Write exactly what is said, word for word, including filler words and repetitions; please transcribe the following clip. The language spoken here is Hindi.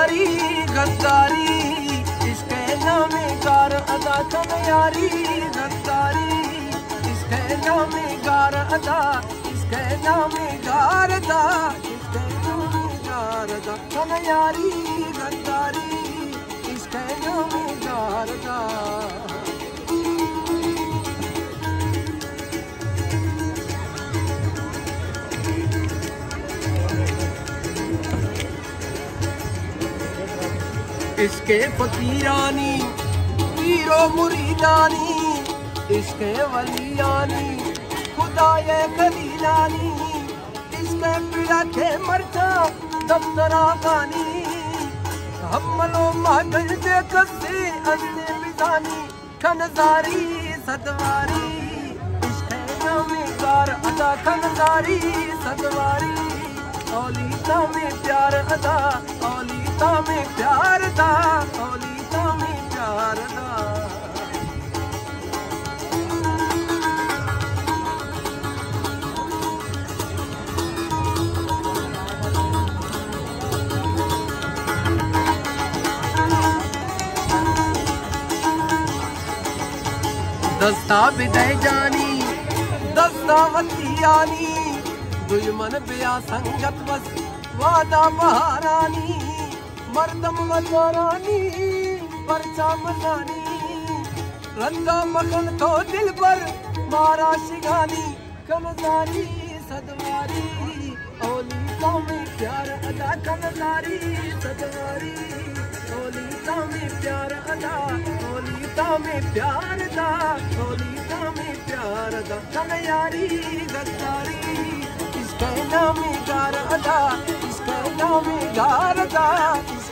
यारी गद्दारी इसके नामे गार अदा कन यारी गद्दारी इसके नामे गार अदा इसके नामे गार अदा इसके नामे गार अदा कन यारी गद्दारी इसके नामे गार अदा। इसके फकीरानी पीरो मुरीदानी इसके वलियानी खुदाए खलीलानी इसके पिड़ा के मरचा दफ्तरा गानी हमलो मागल दे कसे अंदे मिजानी खनजारी सदवारी इसके नामे गार अदा खनजारी सदवारी औलीता में प्यार अदा औलीता में प्यार दा औलीता में प्यार दा। दस्ता बिदय जानी दस्ता वतियानी दुश्मन बिया संगत बस वादा बहारानी मर्दम मजारानी परचा मनानी रंगा मखन तो दिल पर मारा शिगानी कनजारी सदवारी औलीता में प्यार अदा कनजारी सदवारी औलीता में प्यार अदा औलीता में प्यार अदा औलीता में प्यार अदा कन यारी गद्दारी इसके नामे गार अदा इसके नामे गार अदा।